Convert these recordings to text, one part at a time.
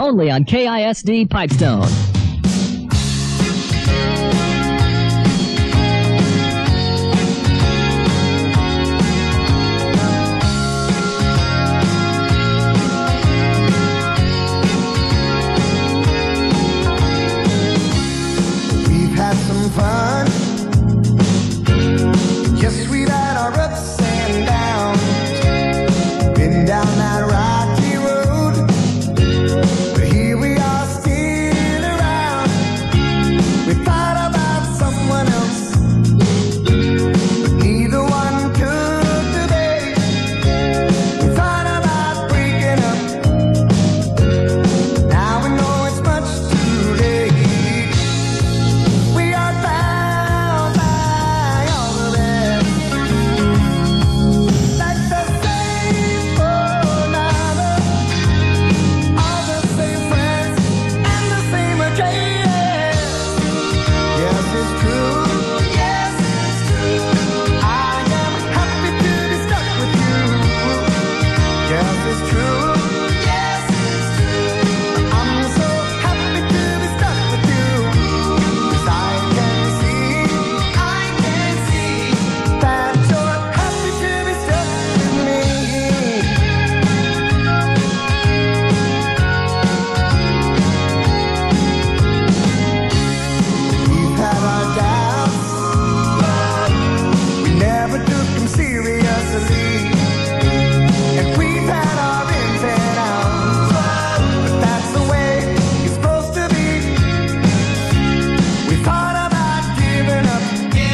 only on KISD Pipestone. We've had some fun. Yes, we've had our ups and downs. Been down that rocky road, but here we are still around. We thought about someone else, but neither one could today. We thought about breaking up. Now we know it's much too late. We are bound by all the rest, like the same for another, all the same friends and the same address. Yes, it's true. Yes, it's true. I am happy to be stuck with you. Yes, it's true. Yes, it's true. I'm so happy to be stuck with you. 'Cause I can see that you're happy to be stuck with me. We've had our doubts, we never took them seriously. And we've had our ins and outs, but that's the way it's supposed to be. We thought about giving up,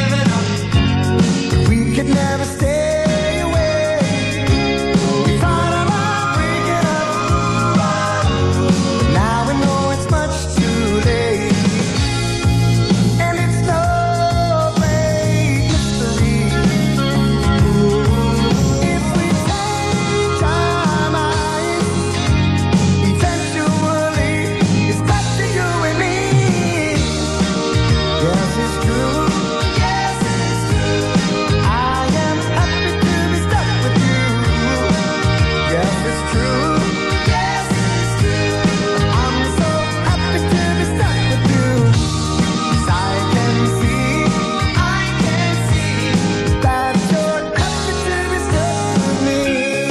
but we could never stay away. We thought about breaking up, but now we know it's much too late. And it's no great mystery. If we change our minds, eventually it's back to you and me. Yes, it's true. Yes, it's true. I am happy to be stuck with you. Yes, it's true. Yes, it's true. I'm so happy to be stuck with you. 'Cause I can see that you're happy to be stuck with me.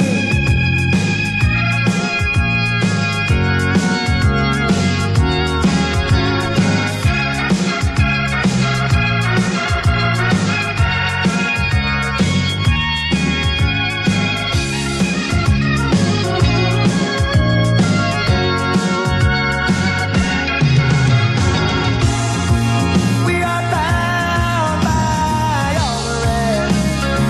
We are bound by all the rest,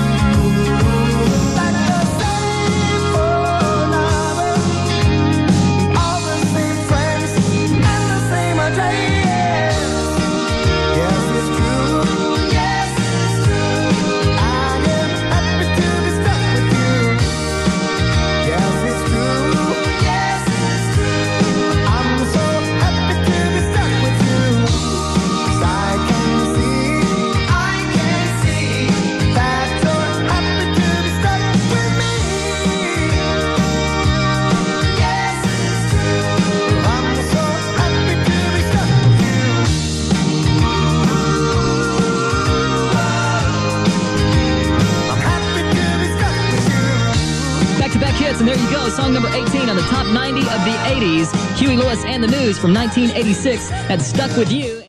like the same for another, all the same friends and the same address. Yes, it's true. Yes, it's true. I am happy to be stuck with you. Yes, it's true. Yes, it's true. I'm so happy to be stuck with you. 'Cause I can see that you're happy to be stuck with me. Yes, it's true. I'm so happy to be stuck with you. I'm happy to be stuck with you. Back-to-back hits, and there you go. Song number 18 on the top 90 of the 80s. Huey Lewis and the News from 1986. That's Stuck With You.